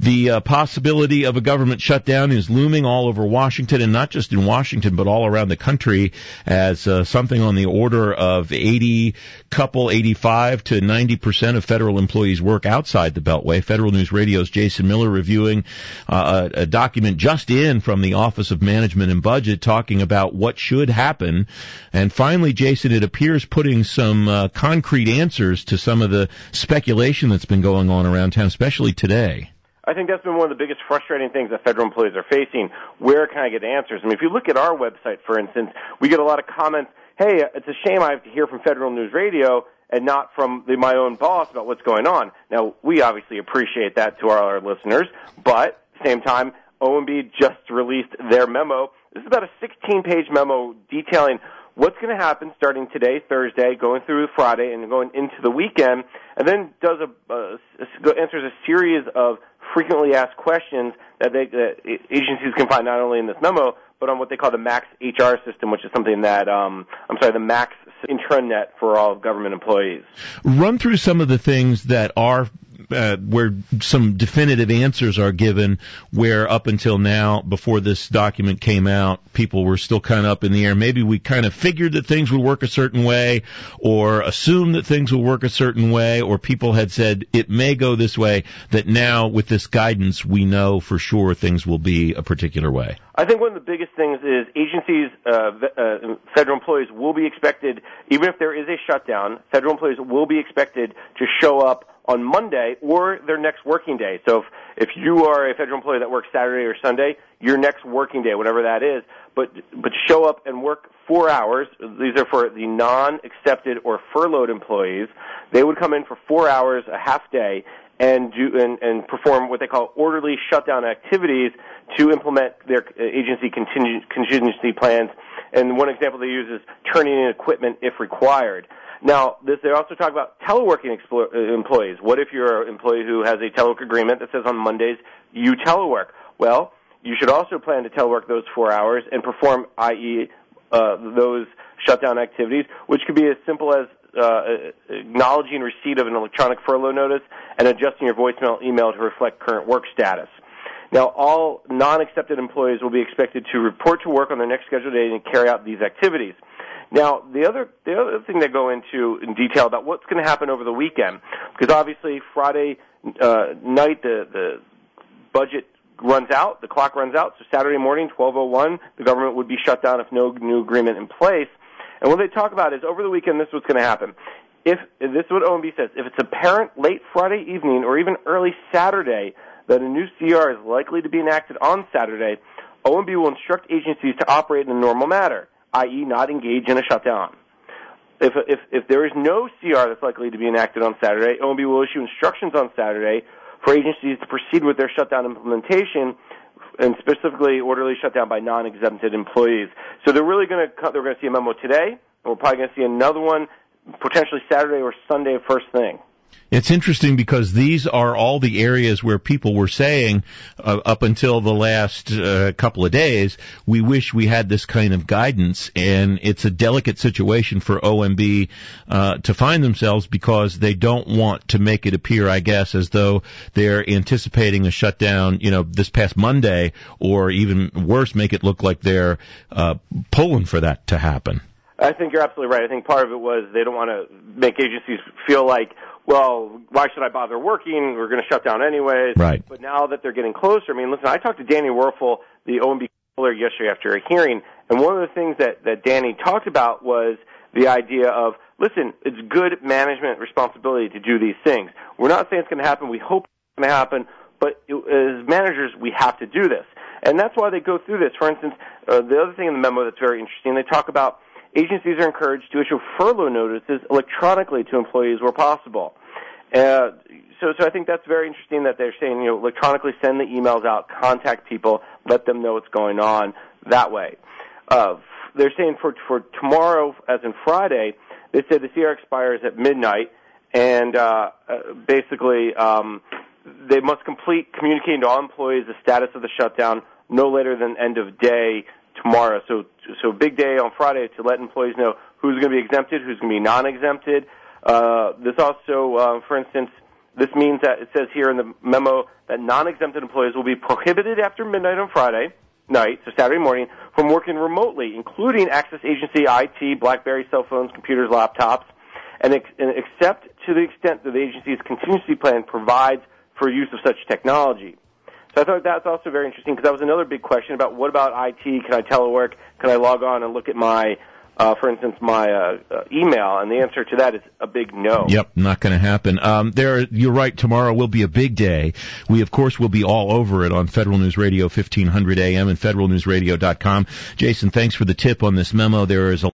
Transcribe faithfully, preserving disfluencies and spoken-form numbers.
The uh, possibility of a government shutdown is looming all over Washington, and not just in Washington, but all around the country, as uh, something on the order of eighty, couple eighty-five to ninety percent of federal employees work outside the Beltway. Federal News Radio's Jason Miller reviewing uh, a, a document just in from the Office of Management and Budget talking about what should happen. And finally, Jason, it appears putting some uh, concrete answers to some of the speculation that's been going on around town, especially today. I think that's been one of the biggest frustrating things that federal employees are facing. Where can I get answers? I mean, if you look at our website, for instance, we get a lot of comments, hey, it's a shame I have to hear from Federal News Radio and not from the, my own boss about what's going on. Now, we obviously appreciate that to our, our listeners, but at the same time, O M B just released their memo. This is about a sixteen-page memo detailing what's going to happen starting today, Thursday, going through Friday, and going into the weekend, and then does a, uh, answers a series of frequently asked questions that, they, that agencies can find not only in this memo, but on what they call the MAX H R system, which is something that, um, I'm sorry, the MAX intranet for all government employees. Run through some of the things that are Uh, where some definitive answers are given, where up until now, before this document came out, people were still kind of up in the air. Maybe we kind of figured that things would work a certain way, or assumed that things would work a certain way, or people had said it may go this way, that now with this guidance we know for sure things will be a particular way. I think one of the biggest things is agencies, uh, uh, federal employees will be expected, even if there is a shutdown, federal employees will be expected to show up on Monday or their next working day. So if, if you are a federal employee that works Saturday or Sunday, your next working day, whatever that is, but but show up and work four hours. These are for the non-accepted or furloughed employees. They would come in for four hours, a half day, and do and, and perform what they call orderly shutdown activities to implement their agency contingency plans. And one example they use is turning in equipment if required. Now, this, they also talk about teleworking explo- employees. What if you're an employee who has a telework agreement that says on Mondays you telework? Well, you should also plan to telework those four hours and perform, that is, uh, those shutdown activities, which could be as simple as uh, acknowledging receipt of an electronic furlough notice and adjusting your voicemail email to reflect current work status. Now, all non-accepted employees will be expected to report to work on their next scheduled day and carry out these activities. Now, the other the other thing they go into in detail about what's going to happen over the weekend, because obviously Friday uh, night the, the budget runs out, the clock runs out, so Saturday morning, twelve oh one, the government would be shut down if no new agreement in place. And what they talk about is over the weekend, this is what's going to happen. If, if this is what O M B says, if it's apparent late Friday evening or even early Saturday that a new C R is likely to be enacted on Saturday, O M B will instruct agencies to operate in a normal manner, that is not engage in a shutdown. If, if, if there is no C R that's likely to be enacted on Saturday, O M B will issue instructions on Saturday for agencies to proceed with their shutdown implementation, and specifically orderly shutdown by non-exempted employees. So they're really going to they're going to see a memo today, and we're probably going to see another one potentially Saturday or Sunday first thing. It's interesting because these are all the areas where people were saying uh, up until the last uh, couple of days, we wish we had this kind of guidance, and it's a delicate situation for O M B uh, to find themselves because they don't want to make it appear, I guess, as though they're anticipating a shutdown, you know, this past Monday, or even worse, make it look like they're uh, pulling for that to happen. I think you're absolutely right. I think part of it was they don't want to make agencies feel like, well, why should I bother working? We're going to shut down anyways. Right. But now that they're getting closer, I mean, listen, I talked to Danny Werfel, the O M B controller, yesterday after a hearing, and one of the things that, that Danny talked about was the idea of, listen, it's good management responsibility to do these things. We're not saying it's going to happen. We hope it's going to happen. But it, as managers, we have to do this. And that's why they go through this. For instance, uh, the other thing in the memo that's very interesting, they talk about agencies are encouraged to issue furlough notices electronically to employees where possible. Uh, so, so I think that's very interesting that they're saying, you know, electronically send the emails out, contact people, let them know what's going on that way. Uh, they're saying for for tomorrow, as in Friday, they said the C R expires at midnight, and uh, uh, basically um, they must complete communicating to all employees the status of the shutdown no later than end of day tomorrow. So, so big day on Friday to let employees know who's going to be exempted, who's going to be non-exempted. Uh, this also, uh, for instance, This means that it says here in the memo that non-exempted employees will be prohibited after midnight on Friday night, so Saturday morning, from working remotely, including access agency, I T, BlackBerry, cell phones, computers, laptops, and, ex- and except to the extent that the agency's contingency plan provides for use of such technology. So I thought that's also very interesting because that was another big question about what about I T? Can I telework? Can I log on and look at my Uh, for instance, my uh, uh, email, and the answer to that is a big no. Yep, not going to happen. Um, there, you're right. Tomorrow will be a big day. We, of course, will be all over it on Federal News Radio fifteen hundred A M and federal news radio dot com. Jason, thanks for the tip on this memo. There is a